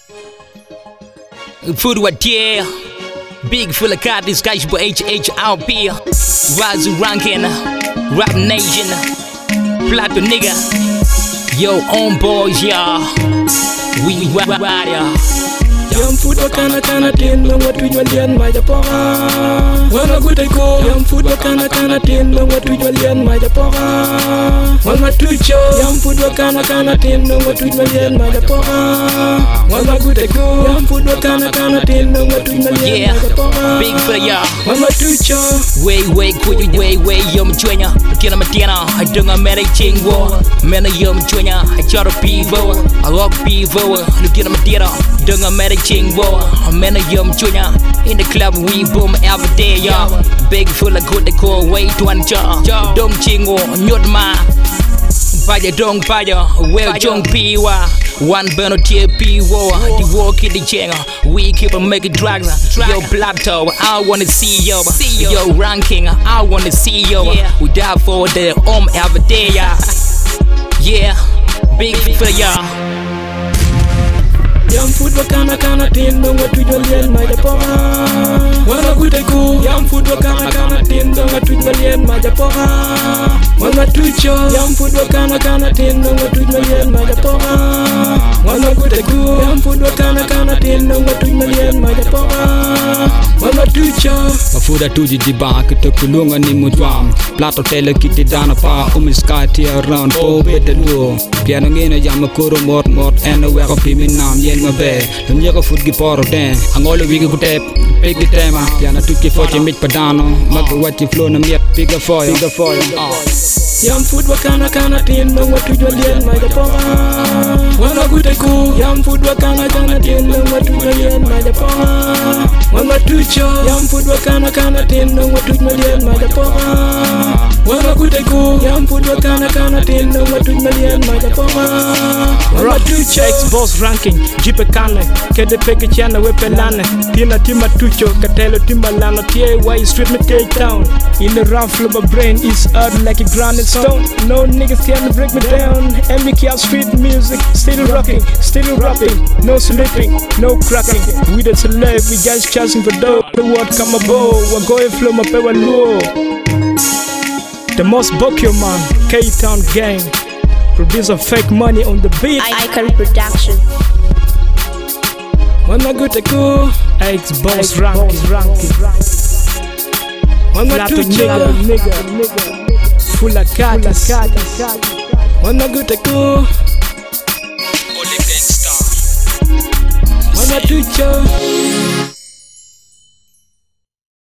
Food what yeah. Big full of cat, this guy's for HHRP. Razu Rankin, Rap Nation, Plato nigga. Yo, on boys, y'all. We ride, y'all. Yam food wakana tin lo watu jwalian ma japora wana guteko yam food wakana tin lo watu jwalian ma japora wana tucho yam food wakana tin lo watu jwalian ma japora wana guteko yam food wakana tin lo watu jwalian ma japora big for y'all wana tucho way way yum chwenya kina matiana adunga mere chingwo mena yum chwenya acharo pivo alok pivo kina matiana dunga mere chingwo mena yum chwenya in the club we boom every day y'all big full of good decor way to anja dong chingwo nyot ma Paya dong paya, well jong piwa. One burner TP war, the walk in the chenga. We keep on making drugs. Yo plateau, I wanna see yo. Yo ranking, I wanna see yo. We die for the every day, yeah. Big for y'all. Yam food wakana tin lo watu jwalian ma japora wana guteko yam food wakana tin lo watu jwalian ma japora wana tucho yam food wakana tin lo watu jwalian ma japora wana guteko yam food wakana tin lo watu jwalian ma japora wana tucho mafuda tuji dibak to kulunga ni mutwam plato tele kiti dana pa sky tia around po bete do piano ngene jam ko mot and we ko piminam mabe lumye ko food gi poro den angolo wigi ku tep pig di tema piano tuki foche mit padano mag wati flow na miet piga foil yam food wakana tin lo watu jwalian ma japora wana guteko yam food wakana tin lo watu jwalian ma japora wana tucho yam food wakana tin lo watu jwalian ma japora wana guteko yam food wakana tin lo watu jwalian ma japora wana tucho X-Boss ranking jipe kane kede peke chana wepelane tina tima tucho katelo timbalano TAY street me Cape Town in the rough flow my brain is hard like a granite stone no niggas can break me down MBK street music still rocking still rapping no sleeping no cracking we the celeb we just chasing for dough the word come above we're going flow my power low the most bokyo man Cape Town gang producer fake money on the beat Icon production wana guteko X-Boss ranking wana tucho nigga full of cats wana guteko wana tucho